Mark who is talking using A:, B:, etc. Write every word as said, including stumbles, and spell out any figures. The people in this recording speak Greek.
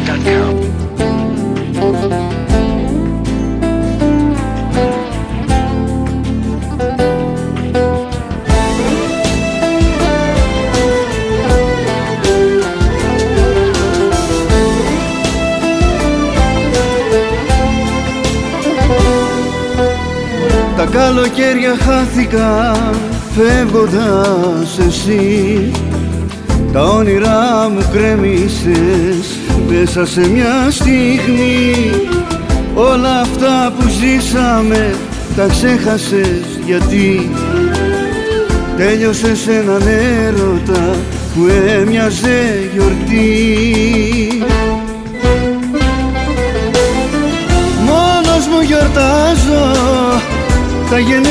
A: dot com.
B: Τα καλοκαίρια χάθηκαν φεύγοντας εσύ. Τα όνειρά μου κρέμισες μέσα σε μια στιγμή. Όλα αυτά που ζήσαμε τα ξέχασες γιατί τέλειωσες έναν έρωτα που έμοιαζε γιορτή. Μόνος μου γιορτάζω τα γενέθλια